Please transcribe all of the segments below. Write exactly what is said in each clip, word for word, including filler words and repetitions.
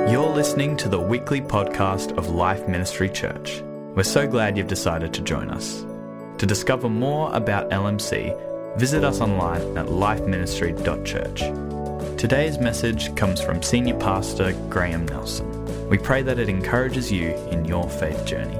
You're listening to the weekly podcast of Life Ministry Church. We're so glad you've decided to join us. To discover more about L M C, visit us online at life ministry dot church. Today's message comes from Senior Pastor Graham Nelson. We pray that it encourages you in your faith journey.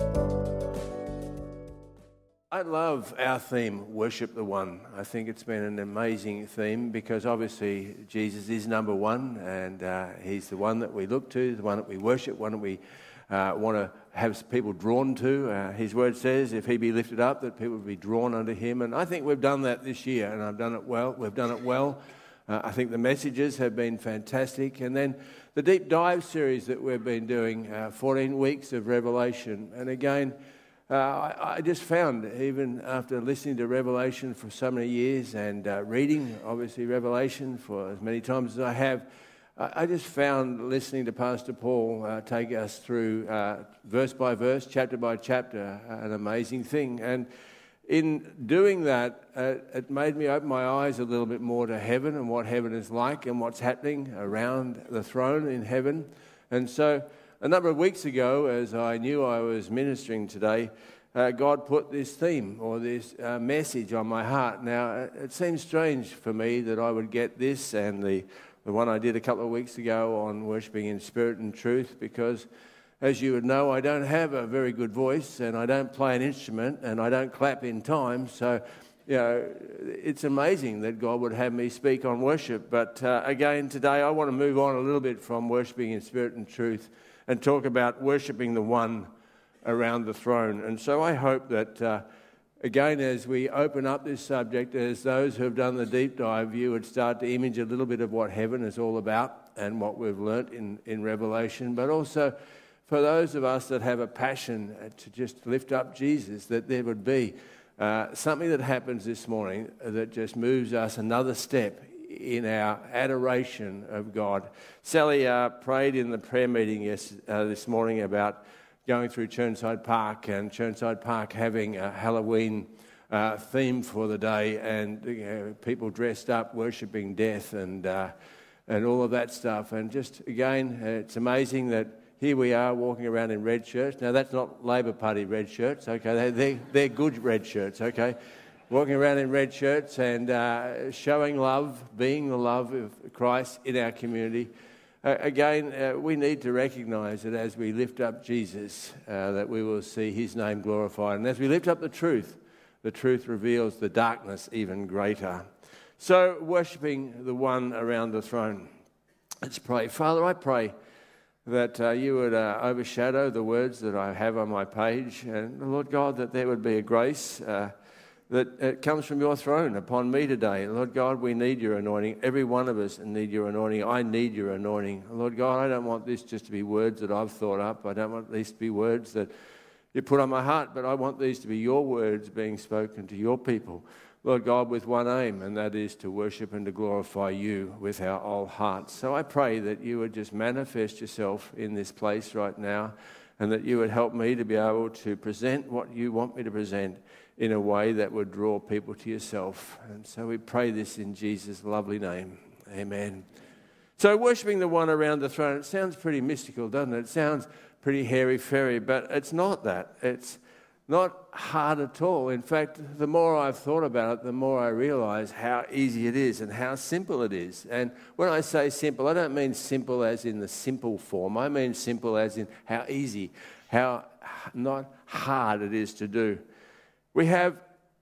I love our theme, Worship the One. I think it's been an amazing theme because obviously Jesus is number one and uh, he's the one that we look to, the one that we worship, one that we uh, want to have people drawn to. Uh, his word says, if he be lifted up, that people will be drawn unto him. And I think we've done that this year and I've done it well. We've done it well. Uh, I think the messages have been fantastic. And then the deep dive series that we've been doing, uh, fourteen weeks of Revelation. And again, Uh, I, I just found, even after listening to Revelation for so many years and uh, reading, obviously, Revelation for as many times as I have, I, I just found listening to Pastor Paul uh, take us through uh, verse by verse, chapter by chapter, uh, an amazing thing. And in doing that, uh, it made me open my eyes a little bit more to heaven and what heaven is like and what's happening around the throne in heaven. And so a number of weeks ago, as I knew I was ministering today, uh, God put this theme or this uh, message on my heart. Now, it seems strange for me that I would get this and the, the one I did a couple of weeks ago on worshipping in spirit and truth because, as you would know, I don't have a very good voice and I don't play an instrument and I don't clap in time. So, you know, it's amazing that God would have me speak on worship. But uh, again, today I want to move on a little bit from worshipping in spirit and truth and talk about worshipping the one around the throne. And so I hope that, uh, again, as we open up this subject, as those who have done the deep dive, you would start to image a little bit of what heaven is all about and what we've learnt in, in Revelation, but also for those of us that have a passion to just lift up Jesus, that there would be uh, something that happens this morning that just moves us another step in our adoration of God. Sally uh, prayed in the prayer meeting yes, uh, this morning about going through Churnside Park and Churnside Park having a Halloween uh, theme for the day and you know, people dressed up worshipping death and uh, and all of that stuff. And just again, uh, it's amazing that here we are walking around in red shirts. Now that's not Labor Party red shirts, okay? They're, they're, they're good red shirts, okay? Walking around in red shirts and uh, showing love, being the love of Christ in our community. Uh, again, uh, we need to recognise that as we lift up Jesus, uh, that we will see his name glorified. And as we lift up the truth, the truth reveals the darkness even greater. So, worshipping the one around the throne. Let's pray. Father, I pray that uh, you would uh, overshadow the words that I have on my page. And Lord God, that there would be a grace uh, that it comes from your throne upon me today. Lord God, we need your anointing. Every one of us need your anointing. I need your anointing. Lord God, I don't want this just to be words that I've thought up. I don't want these to be words that you put on my heart, but I want these to be your words being spoken to your people. Lord God, with one aim, and that is to worship and to glorify you with our whole hearts. So I pray that you would just manifest yourself in this place right now, and that you would help me to be able to present what you want me to present in a way that would draw people to yourself. And so we pray this in Jesus' lovely name. Amen. So worshipping the one around the throne, it sounds pretty mystical, doesn't it? It sounds pretty hairy-fairy, but it's not that. It's not hard at all. In fact, the more I've thought about it, the more I realise how easy it is and how simple it is. And when I say simple, I don't mean simple as in the simple form. I mean simple as in how easy, how not hard it is to do. We have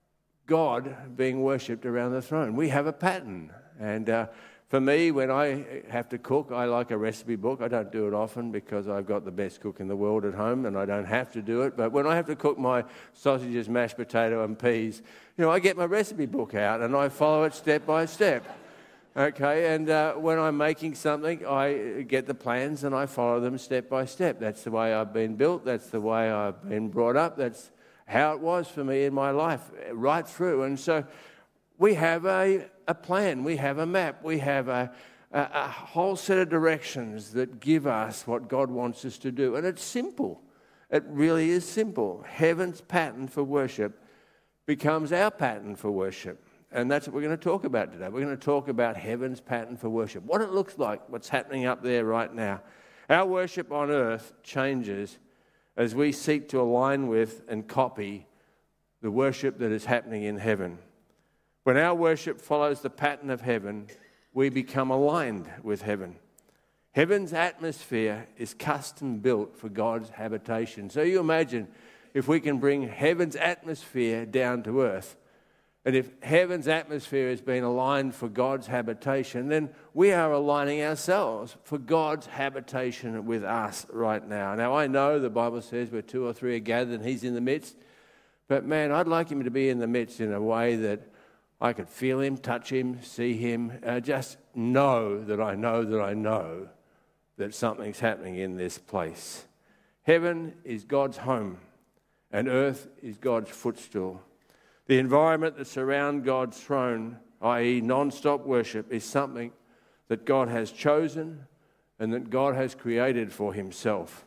God being worshipped around the throne. We have a pattern. And uh, for me, when I have to cook, I like a recipe book. I don't do it often because I've got the best cook in the world at home and I don't have to do it. But when I have to cook my sausages, mashed potato and peas, you know, I get my recipe book out and I follow it step by step. Okay, and uh, when I'm making something, I get the plans and I follow them step by step. That's the way I've been built. That's the way I've been brought up. That's how it was for me in my life, right through. And so we have a, a plan, we have a map, we have a, a, a whole set of directions that give us what God wants us to do. And it's simple. It really is simple. Heaven's pattern for worship becomes our pattern for worship. And that's what we're going to talk about today. We're going to talk about heaven's pattern for worship, what it looks like, what's happening up there right now. Our worship on earth changes as we seek to align with and copy the worship that is happening in heaven. When our worship follows the pattern of heaven, we become aligned with heaven. Heaven's atmosphere is custom built for God's habitation. So you imagine if we can bring heaven's atmosphere down to earth, and if heaven's atmosphere has been aligned for God's habitation, then we are aligning ourselves for God's habitation with us right now. Now, I know the Bible says where two or three are gathered and he's in the midst, but man, I'd like him to be in the midst in a way that I could feel him, touch him, see him, uh, just know that I know that I know that something's happening in this place. Heaven is God's home, and earth is God's footstool. The environment that surrounds God's throne, that is non-stop worship, is something that God has chosen and that God has created for himself.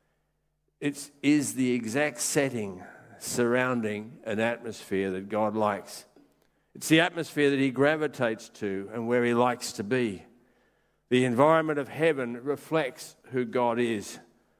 It is the exact setting surrounding an atmosphere that God likes. It's the atmosphere that he gravitates to and where he likes to be. The environment of heaven reflects who God is.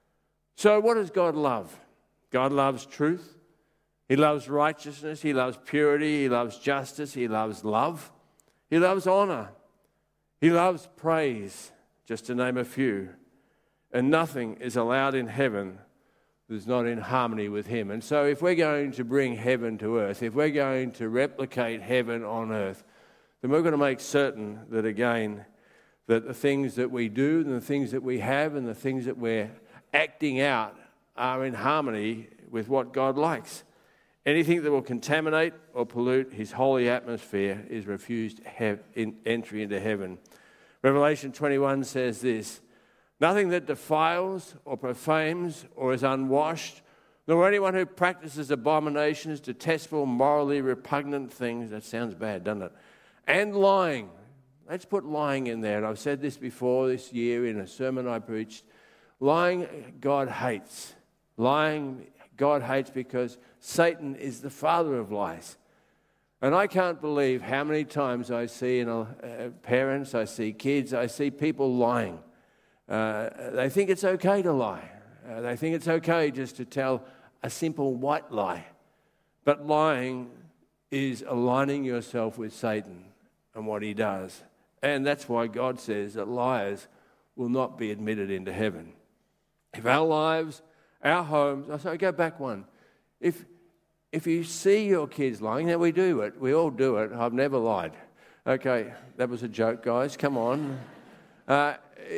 So what does God love? God loves truth. He loves righteousness. He loves purity. He loves justice. He loves love. He loves honor. He loves praise, just to name a few. And nothing is allowed in heaven that's not in harmony with him. And so if we're going to bring heaven to earth, if we're going to replicate heaven on earth, then we're going to make certain that, again, that the things that we do and the things that we have and the things that we're acting out are in harmony with what God likes. Anything that will contaminate or pollute his holy atmosphere is refused he- in entry into heaven. Revelation twenty-one says this: nothing that defiles or profanes or is unwashed, nor anyone who practices abominations, detestable, morally repugnant things. That sounds bad, doesn't it? And lying. Let's put lying in there. And I've said this before this year in a sermon I preached. Lying, God hates. Lying, God hates because Satan is the father of lies. And I can't believe how many times I see in a, uh, parents, I see kids, I see people lying. Uh, they think it's okay to lie. Uh, they think it's okay just to tell a simple white lie. But lying is aligning yourself with Satan and what he does. And that's why God says that liars will not be admitted into heaven. If our lives, our homes, oh, sorry, go back one. If if you see your kids lying, now we do it. We all do it. I've never lied. Okay, that was a joke, guys. Come on. Uh,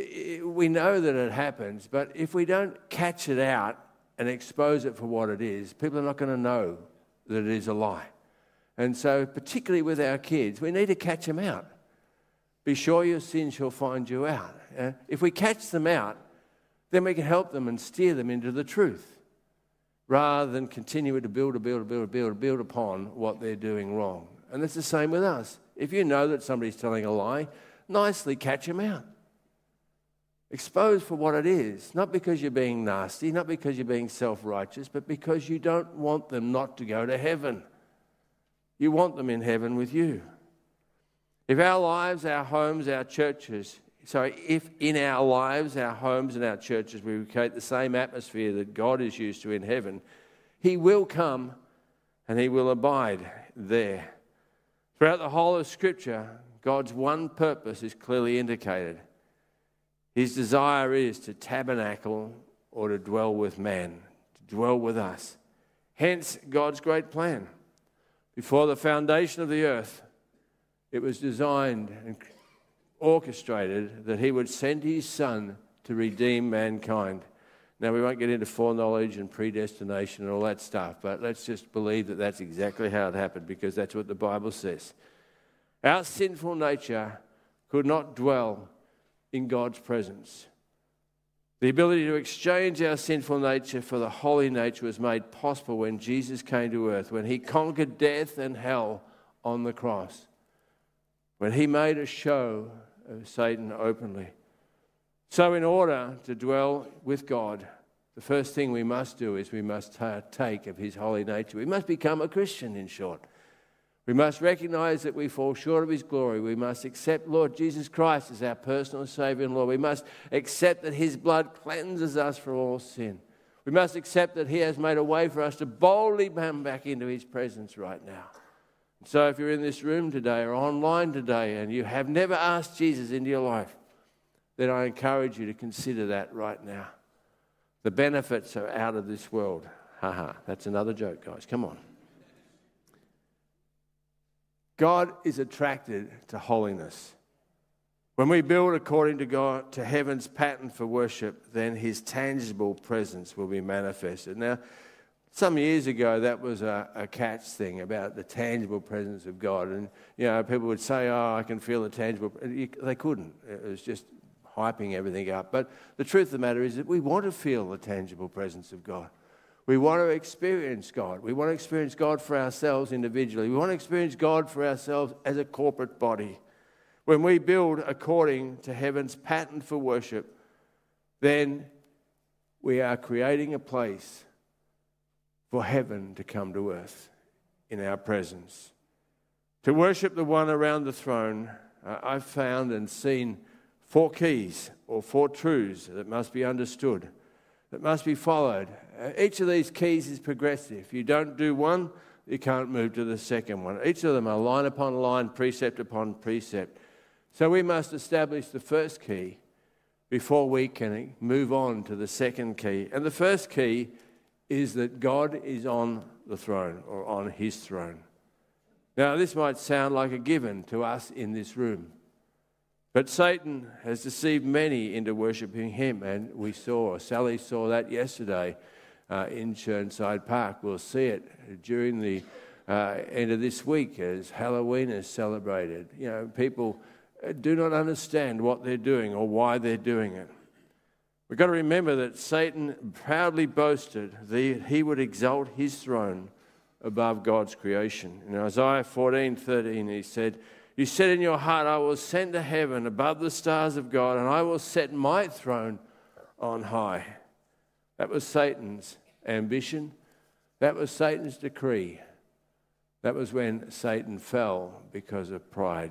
we know that it happens, but if we don't catch it out and expose it for what it is, people are not going to know that it is a lie. And so, particularly with our kids, we need to catch them out. Be sure your sin shall find you out. Uh, if we catch them out, then we can help them and steer them into the truth, rather than continue to build, build, build, build, build upon what they're doing wrong. And it's the same with us. If you know that somebody's telling a lie, nicely catch them out. Expose for what it is, not because you're being nasty, not because you're being self-righteous, but because you don't want them not to go to heaven. You want them in heaven with you. If our lives, our homes, our churches, sorry, if in our lives, our homes and our churches, we create the same atmosphere that God is used to in heaven, he will come and he will abide there. Throughout the whole of Scripture, God's one purpose is clearly indicated. His desire is to tabernacle or to dwell with man, to dwell with us. Hence, God's great plan. Before the foundation of the earth, it was designed and orchestrated that he would send his Son to redeem mankind. Now, we won't get into foreknowledge and predestination and all that stuff, but let's just believe that that's exactly how it happened, because that's what the Bible says. Our sinful nature could not dwell in God's presence. The ability to exchange our sinful nature for the holy nature was made possible when Jesus came to earth, when he conquered death and hell on the cross, when he made a show of Satan openly. So in order to dwell with God, the first thing we must do is we must take of his holy nature. We must become a Christian, in short. We must recognize that we fall short of his glory. We must accept Lord Jesus Christ as our personal Saviour and Lord. We must accept that his blood cleanses us from all sin. We must accept that he has made a way for us to boldly come back into his presence right now. So if you're in this room today or online today and you have never asked Jesus into your life, then I encourage you to consider that right now. The benefits are out of this world. Ha ha, that's another joke, guys. Come on. God is attracted to holiness. When we build according to God, to heaven's pattern for worship, then his tangible presence will be manifested. Now, some years ago, that was a, a catch thing about the tangible presence of God. And, you know, people would say, oh, I can feel the tangible. They couldn't. It was just hyping everything up. But the truth of the matter is that we want to feel the tangible presence of God. We want to experience God. We want to experience God for ourselves individually. We want to experience God for ourselves as a corporate body. When we build according to heaven's pattern for worship, then we are creating a place for heaven to come to earth in our presence. To worship the one around the throne, uh, I've found and seen four keys or four truths that must be understood, that must be followed. Uh, each of these keys is progressive. If you don't do one, you can't move to the second one. Each of them are line upon line, precept upon precept. So we must establish the first key before we can move on to the second key. And the first key is that God is on the throne or on his throne. Now, this might sound like a given to us in this room, but Satan has deceived many into worshipping him, and we saw, Sally saw that yesterday uh, in Churnside Park. We'll see it during the uh, end of this week as Halloween is celebrated. You know, people do not understand what they're doing or why they're doing it. We've got to remember that Satan proudly boasted that he would exalt his throne above God's creation. In Isaiah fourteen thirteen, he said, "You said in your heart, I will ascend to heaven above the stars of God, and I will set my throne on high." That was Satan's ambition. That was Satan's decree. That was when Satan fell because of pride.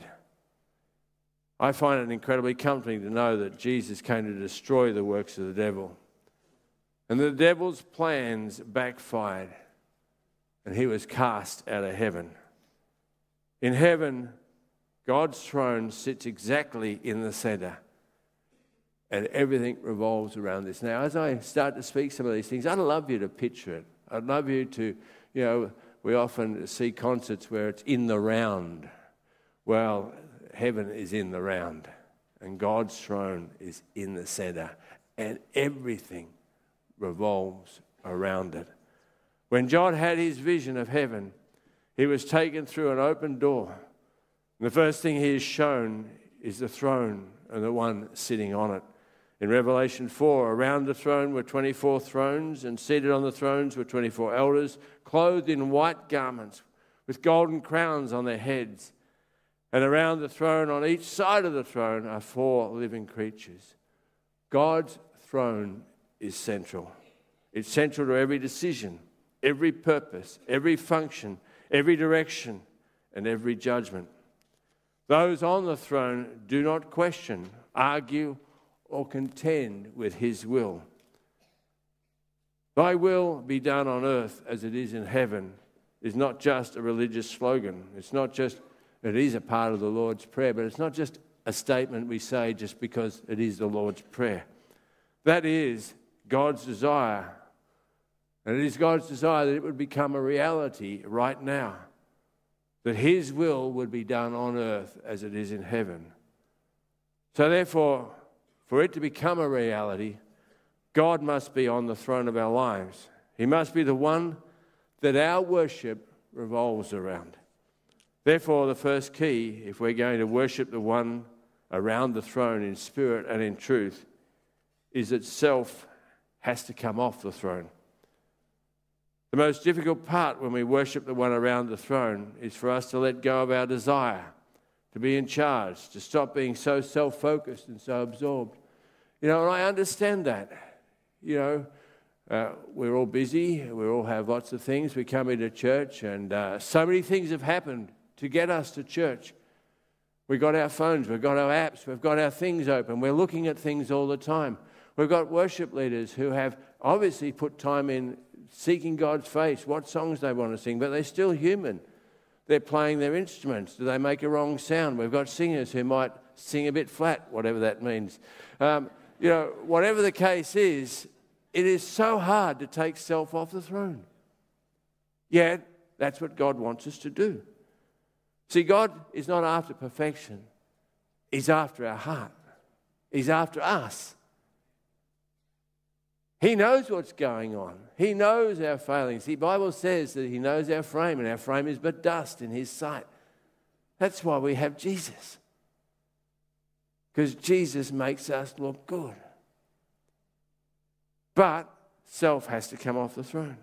I find it incredibly comforting to know that Jesus came to destroy the works of the devil. And the devil's plans backfired, and he was cast out of heaven. In heaven, God's throne sits exactly in the center, and everything revolves around this. Now, as I start to speak some of these things, I'd love you to picture it. I'd love you to, you know, we often see concerts where it's in the round. Well, heaven is in the round, and God's throne is in the center, and everything revolves around it. When John had his vision of heaven, he was taken through an open door. And the first thing he is shown is the throne and the one sitting on it. In Revelation four, around the throne were twenty-four thrones, and seated on the thrones were twenty-four elders, clothed in white garments, with golden crowns on their heads. And around the throne, on each side of the throne, are four living creatures. God's throne is central. It's central to every decision, every purpose, every function, every direction, and every judgment. Those on the throne do not question, argue, or contend with his will. Thy will be done on earth as it is in heaven is not just a religious slogan. It's not just, it is a part of the Lord's Prayer, but it's not just a statement we say just because it is the Lord's Prayer. That is God's desire. And it is God's desire that it would become a reality right now, that his will would be done on earth as it is in heaven. So therefore, for it to become a reality, God must be on the throne of our lives. He must be the one that our worship revolves around. Therefore, the first key, if we're going to worship the one around the throne in spirit and in truth, is that self has to come off the throne. The most difficult part when we worship the one around the throne is for us to let go of our desire to be in charge, to stop being so self-focused and so absorbed. You know, and I understand that. You know, uh, we're all busy. We all have lots of things. We come into church and uh, so many things have happened to get us to church. We've got our phones, we've got our apps, we've got our things open. We're looking at things all the time. We've got worship leaders who have obviously put time in seeking God's face, what songs they want to sing, but they're still human. They're playing their instruments. Do they make a wrong sound? We've got singers who might sing a bit flat, whatever that means. Um, you know, whatever the case is, it is so hard to take self off the throne. Yet, that's what God wants us to do. See, God is not after perfection. He's after our heart. He's after us. He knows what's going on. He knows our failings. The Bible says that He knows our frame, and our frame is but dust in His sight. That's why we have Jesus. Because Jesus makes us look good. But self has to come off the throne.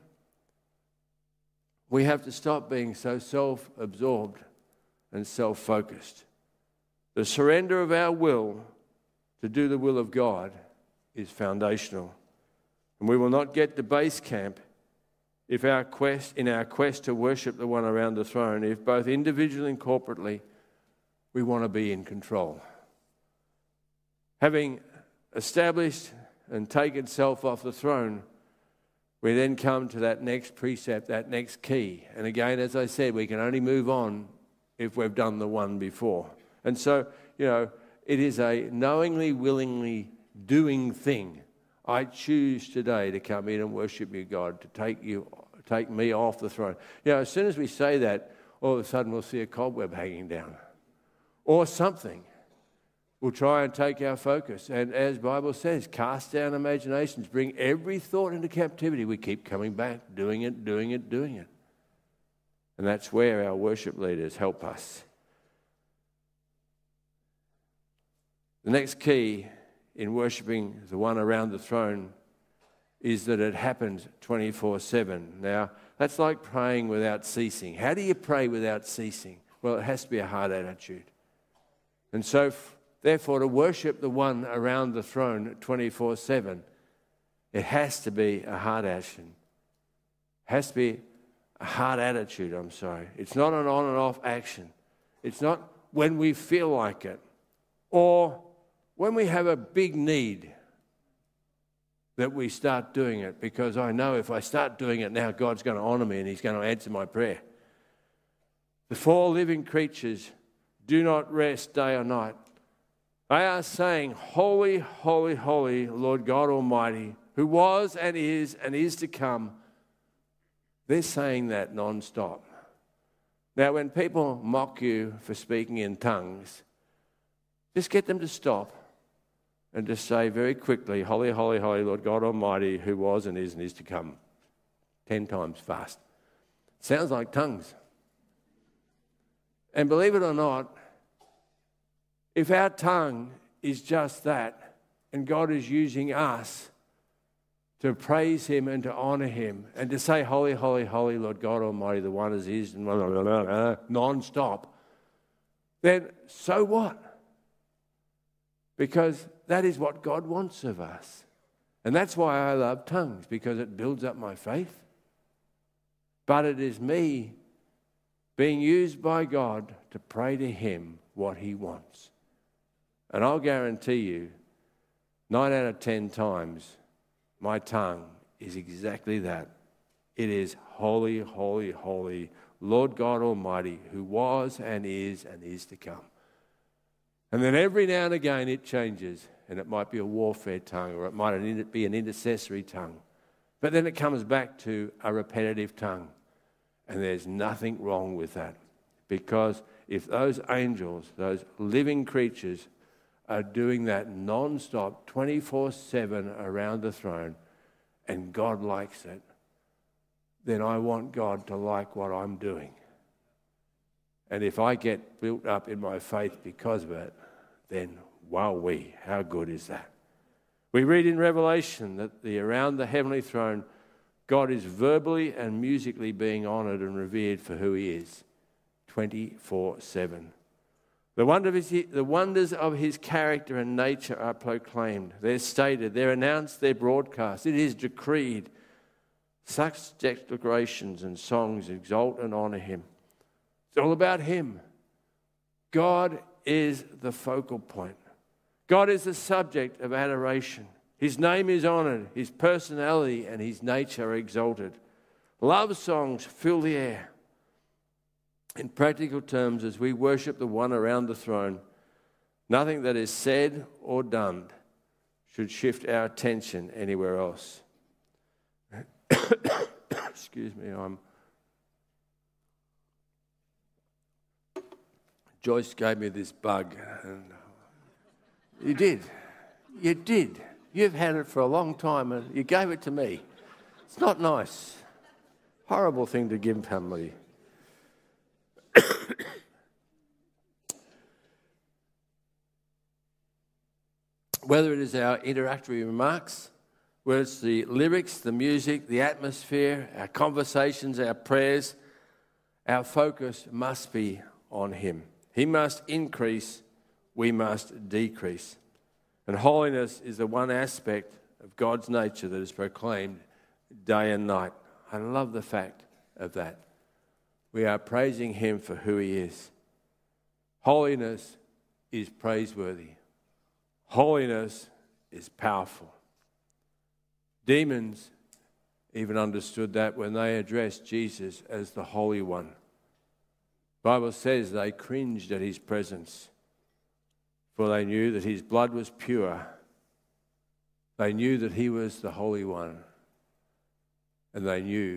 We have to stop being so self-absorbed and self-focused. The surrender of our will to do the will of God is foundational. And we will not get to base camp if our quest, in our quest to worship the one around the throne, if both individually and corporately we want to be in control. Having established and taken self off the throne, we then come to that next precept, that next key. And again, as I said, we can only move on if we've done the one before. And so, you know, it is a knowingly, willingly doing thing. I choose today to come in and worship you, God, to take you, take me off the throne. You know, as soon as we say that, all of a sudden we'll see a cobweb hanging down. Or something. We'll try and take our focus. And as the Bible says, cast down imaginations, bring every thought into captivity. We keep coming back, doing it, doing it, doing it. And that's where our worship leaders help us. The next key in worshipping the one around the throne is that it happens twenty-four seven. Now, that's like praying without ceasing. How do you pray without ceasing? Well, it has to be a heart attitude. And so, therefore, to worship the one around the throne twenty-four seven, it has to be a heart action. It has to be a heart attitude, I'm sorry. It's not an on and off action. It's not when we feel like it or when we have a big need that we start doing it, because I know if I start doing it now, God's going to honour me and He's going to answer my prayer. The four living creatures do not rest day or night. They are saying, holy, holy, holy, Lord God Almighty, who was and is and is to come. They're saying that non-stop. Now, when people mock you for speaking in tongues, just get them to stop and just say very quickly, holy, holy, holy, Lord God Almighty, who was and is and is to come. Ten times fast. Sounds like tongues. And believe it or not, if our tongue is just that, and God is using us to praise Him and to honour Him, and to say, holy, holy, holy, Lord God Almighty, the one as is, and blah, blah, blah, blah, non-stop, then so what? Because that is what God wants of us. And that's why I love tongues, because it builds up my faith. But it is me being used by God to pray to Him what He wants. And I'll guarantee you, nine out of ten times, my tongue is exactly that. It is holy, holy, holy, Lord God Almighty, who was and is and is to come. And then every now and again it changes, and it might be a warfare tongue, or it might be an intercessory tongue. But then it comes back to a repetitive tongue. And there's nothing wrong with that. Because if those angels, those living creatures, are doing that non-stop, twenty-four seven around the throne, and God likes it, then I want God to like what I'm doing. And if I get built up in my faith because of it, then wowee, how good is that? We read in Revelation that the around the heavenly throne, God is verbally and musically being honoured and revered for who He is, twenty-four seven. The, wonder of his, the wonders of His character and nature are proclaimed. They're stated, they're announced, they're broadcast. It is decreed. Such declarations and songs exalt and honour Him. It's all about him. God is the focal point. God is the subject of adoration. His name is honoured, his personality and his nature are exalted. Love songs fill the air. In practical terms, as we worship the one around the throne, nothing that is said or done should shift our attention anywhere else. Excuse me, I'm... Joyce gave me this bug. And you did. You did. You've had it for a long time and you gave it to me. It's not nice. Horrible thing to give somebody. Whether it is our introductory remarks, whether it's the lyrics, the music, the atmosphere, our conversations, our prayers, our focus must be on him. He must increase, we must decrease. And holiness is the one aspect of God's nature that is proclaimed day and night. I love the fact of that. We are praising him for who he is. Holiness is praiseworthy. Holiness is powerful. Demons even understood that when they addressed Jesus as the Holy One. The Bible says they cringed at his presence, for they knew that his blood was pure. They knew that he was the Holy One, and they knew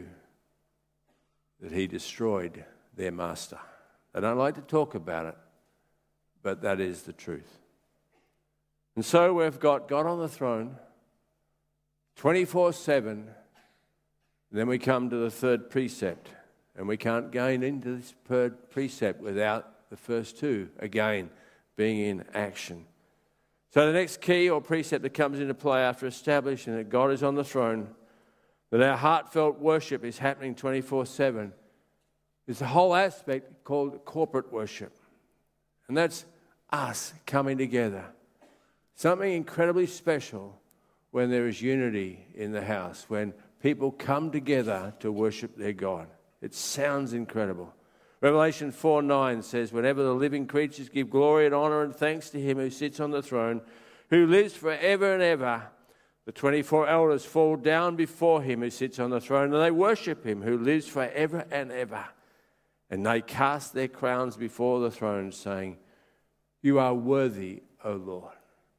that he destroyed their master. They don't like to talk about it, but that is the truth. And so we've got God on the throne, twenty-four seven. Then we come to the third precept. And we can't gain into this third precept without the first two, again, being in action. So the next key or precept that comes into play after establishing that God is on the throne, that our heartfelt worship is happening twenty-four seven, is the whole aspect called corporate worship. And that's us coming together. Something incredibly special when there is unity in the house, when people come together to worship their God. It sounds incredible. Revelation four nine says, whenever the living creatures give glory and honour and thanks to him who sits on the throne, who lives forever and ever, the twenty-four elders fall down before him who sits on the throne, and they worship him who lives forever and ever. And they cast their crowns before the throne, saying, you are worthy, O Lord.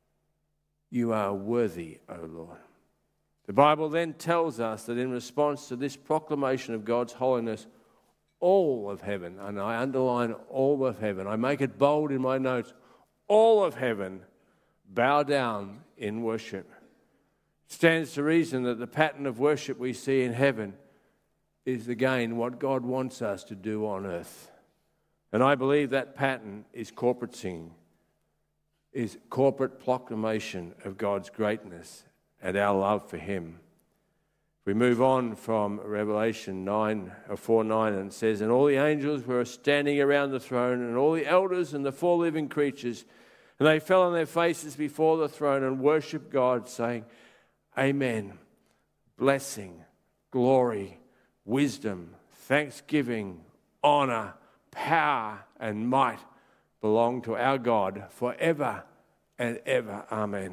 You are worthy, O Lord. The Bible then tells us that in response to this proclamation of God's holiness, all of heaven, and I underline all of heaven, I make it bold in my notes, all of heaven bow down in worship. It stands to reason that the pattern of worship we see in heaven is again what God wants us to do on earth. And I believe that pattern is corporate singing, is corporate proclamation of God's greatness and our love for him. We move on from Revelation nine or four nine, and it says, and all the angels were standing around the throne, and all the elders and the four living creatures, and they fell on their faces before the throne and worshipped God, saying, Amen. Blessing, glory, wisdom, thanksgiving, honor, power, and might belong to our God forever and ever. Amen.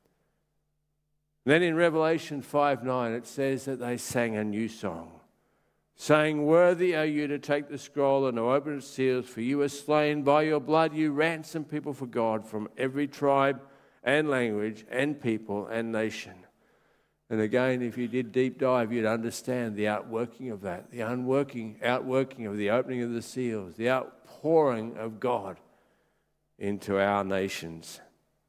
Then in Revelation five nine, it says that they sang a new song, saying, worthy are you to take the scroll and to open its seals, for you were slain. By your blood you ransomed people for God from every tribe and language and people and nation. And again, if you did deep dive, you'd understand the outworking of that, the unworking, outworking of the opening of the seals, the outpouring of God into our nations.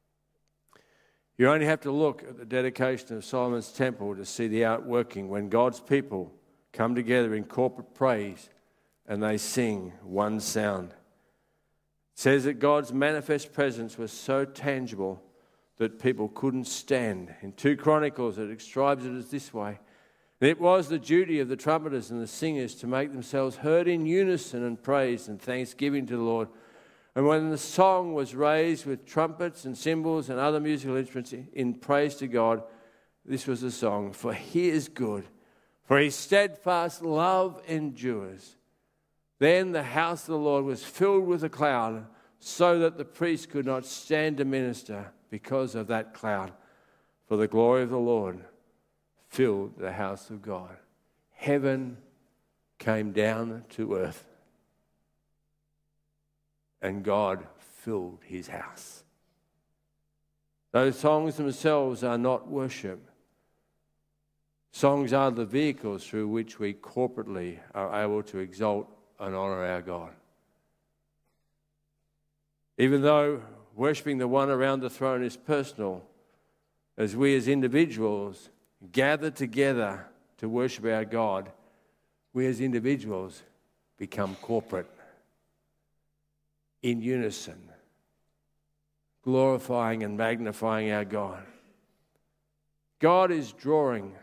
You only have to look at the dedication of Solomon's temple to see the outworking when God's people come together in corporate praise and they sing one sound. It says that God's manifest presence was so tangible that people couldn't stand. In two Chronicles, it describes it as this way. And it was the duty of the trumpeters and the singers to make themselves heard in unison and praise and thanksgiving to the Lord. And when the song was raised with trumpets and cymbals and other musical instruments in praise to God, this was the song, for he is good, for his steadfast love endures. Then the house of the Lord was filled with a cloud, so that the priest could not stand to minister because of that cloud. For the glory of the Lord filled the house of God. Heaven came down to earth, and God filled his house. Those songs themselves are not worship. Songs are the vehicles through which we corporately are able to exalt and honour our God. Even though worshipping the one around the throne is personal, as we as individuals gather together to worship our God, we as individuals become corporate, in unison, glorifying and magnifying our God. God is drawing,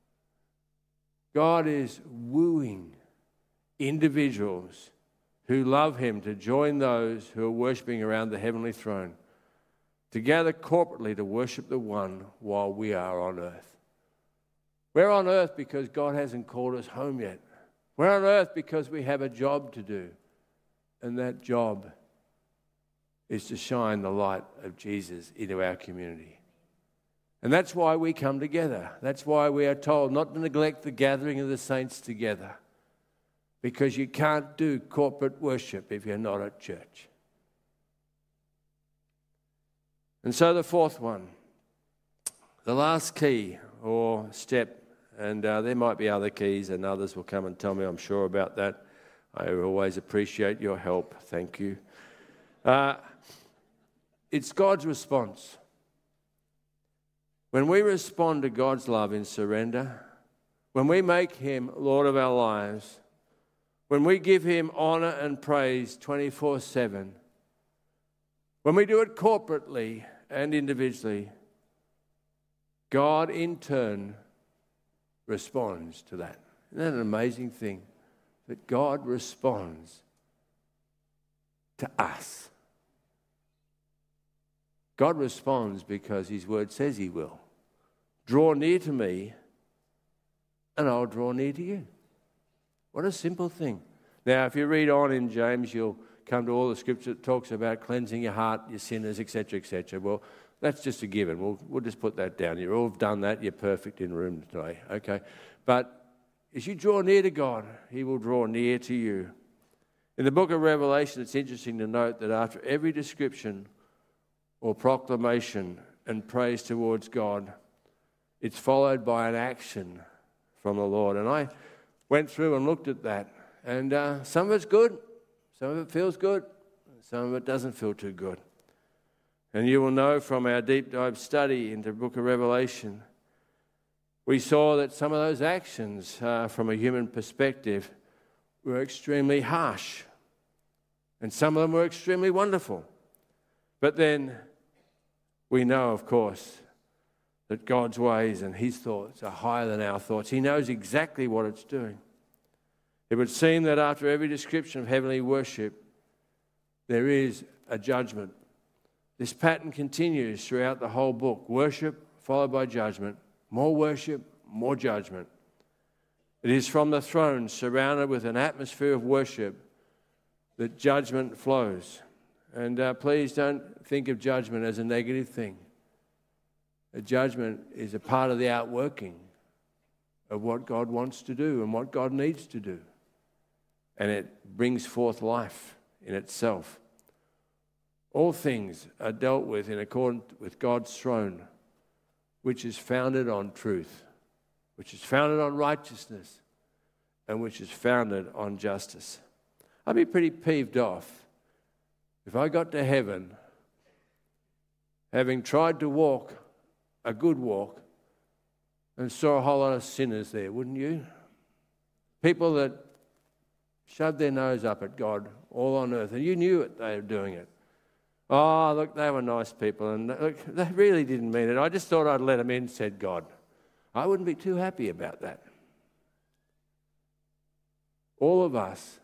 God is wooing individuals who love him to join those who are worshipping around the heavenly throne, to gather corporately to worship the one while we are on earth. We're on earth because God hasn't called us home yet. We're on earth because we have a job to do, and that job is to shine the light of Jesus into our community. And that's why we come together. That's why we are told not to neglect the gathering of the saints together, because you can't do corporate worship if you're not at church. And so the fourth one, the last key or step, and uh, there might be other keys and others will come and tell me, I'm sure, about that. I always appreciate your help. Thank you. Uh, it's God's response. When we respond to God's love in surrender, when we make him Lord of our lives, when we give him honour and praise twenty-four seven, when we do it corporately and individually, God in turn responds to that. Isn't that an amazing thing? That God responds to us. God responds because his word says he will. Draw near to me, and I'll draw near to you. What a simple thing. Now, if you read on in James, you'll come to all the scripture that talks about cleansing your heart, your sinners, et cetera, et cetera. Well, that's just a given. We'll, we'll just put that down. You've all done that. You're perfect in room today. Okay. But as you draw near to God, he will draw near to you. In the book of Revelation, it's interesting to note that after every description or proclamation and praise towards God, it's followed by an action from the Lord. And I went through and looked at that. And uh, some of it's good. Some of it feels good. Some of it doesn't feel too good. And you will know from our deep dive study into the book of Revelation, we saw that some of those actions uh, from a human perspective were extremely harsh. And some of them were extremely wonderful. But then we know, of course, that God's ways and his thoughts are higher than our thoughts. He knows exactly what it's doing. It would seem that after every description of heavenly worship, there is a judgment. This pattern continues throughout the whole book. Worship followed by judgment. More worship, more judgment. It is from the throne, surrounded with an atmosphere of worship, that judgment flows. And uh, please don't think of judgment as a negative thing. A judgment is a part of the outworking of what God wants to do and what God needs to do. And it brings forth life in itself. All things are dealt with in accordance with God's throne, which is founded on truth, which is founded on righteousness, and which is founded on justice. I'd be pretty peeved off if I got to heaven having tried to walk a good walk and saw a whole lot of sinners there, wouldn't you? People that shoved their nose up at God all on earth, and you knew it, they were doing it. Oh, look, they were nice people, and look, they really didn't mean it. I just thought I'd let them in, said God. I wouldn't be too happy about that. All of us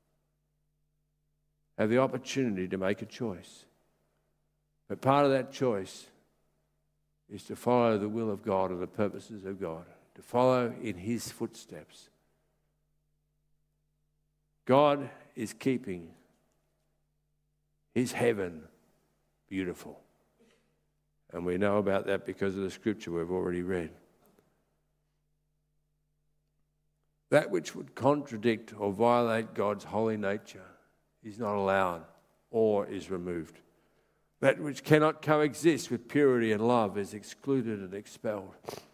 have the opportunity to make a choice. But part of that choice is to follow the will of God and the purposes of God, to follow in his footsteps. God is keeping his heaven beautiful. And we know about that because of the scripture we've already read. That which would contradict or violate God's holy nature is not allowed or is removed. That which cannot coexist with purity and love is excluded and expelled.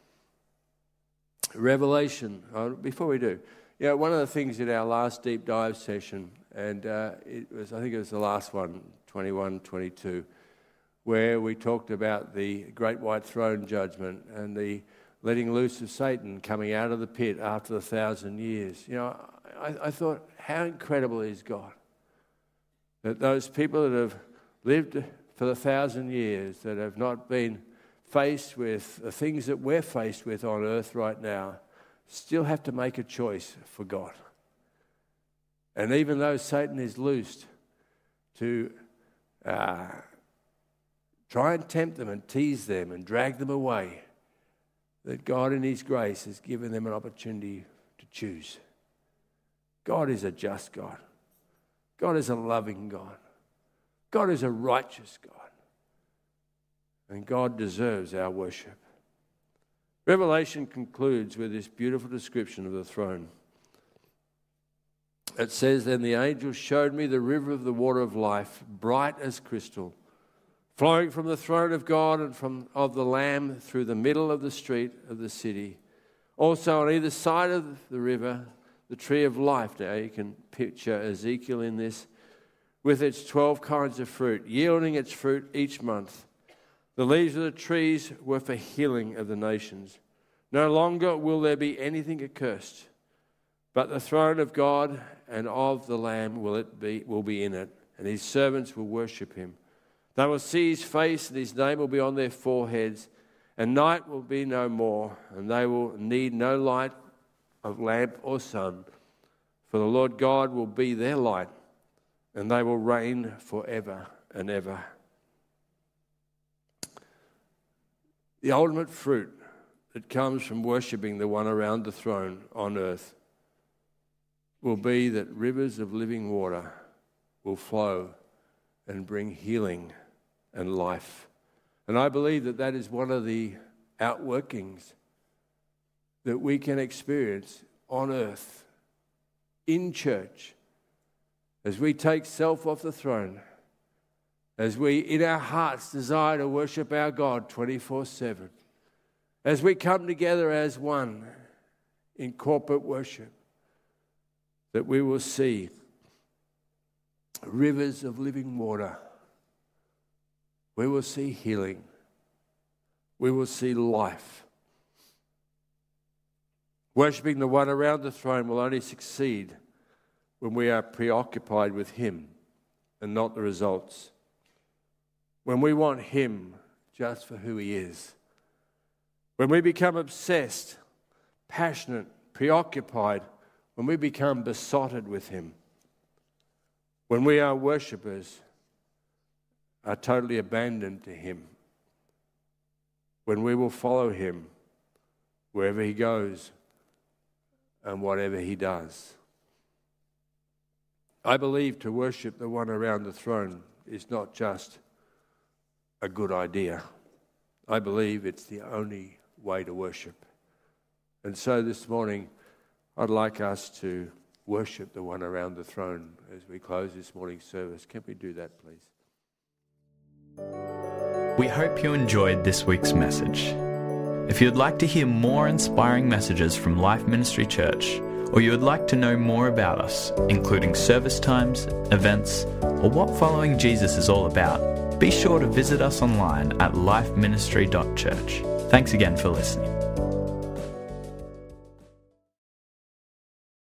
Revelation, uh, before we do, you know, one of the things in our last deep dive session, and uh, it was, I think it was the last one, twenty-one, twenty-two, where we talked about the great white throne judgment and the letting loose of Satan coming out of the pit after the thousand years. You know, I, I thought, how incredible is God? That those people that have lived for the thousand years, that have not been faced with the things that we're faced with on earth right now, still have to make a choice for God. And even though Satan is loosed to uh, try and tempt them and tease them and drag them away, that God in his grace has given them an opportunity to choose. God is a just God. God is a loving God. God is a righteous God. And God deserves our worship. Revelation concludes with this beautiful description of the throne. It says, "Then the angel showed me the river of the water of life, bright as crystal, flowing from the throne of God and from of the Lamb through the middle of the street of the city. Also on either side of the river, the tree of life." Now you can picture Ezekiel in this, "with its twelve kinds of fruit, yielding its fruit each month. The leaves of the trees were for healing of the nations. No longer will there be anything accursed, but the throne of God and of the Lamb will it be will be in it, and his servants will worship him. They will see his face, and his name will be on their foreheads, and night will be no more, and they will need no light of lamp or sun, for the Lord God will be their light, and they will reign forever and ever." The ultimate fruit that comes from worshipping the one around the throne on earth will be that rivers of living water will flow and bring healing and life. And I believe that that is one of the outworkings that we can experience on earth, in church, as we take self off the throne, as we in our hearts desire to worship our God twenty-four seven, as we come together as one in corporate worship, that we will see rivers of living water. We will see healing. We will see life. Worshipping the one around the throne will only succeed when we are preoccupied with him and not the results. When we want him just for who he is. When we become obsessed, passionate, preoccupied, when we become besotted with him. When we are worshippers, are totally abandoned to him. When we will follow him wherever he goes and whatever he does. I believe to worship the one around the throne is not just a good idea. I believe it's the only way to worship. And so this morning, I'd like us to worship the one around the throne as we close this morning's service. Can we do that, please? We hope you enjoyed this week's message. If you'd like to hear more inspiring messages from Life Ministry Church, or you would like to know more about us, including service times, events, or what following Jesus is all about, be sure to visit us online at life ministry dot church. Thanks again for listening.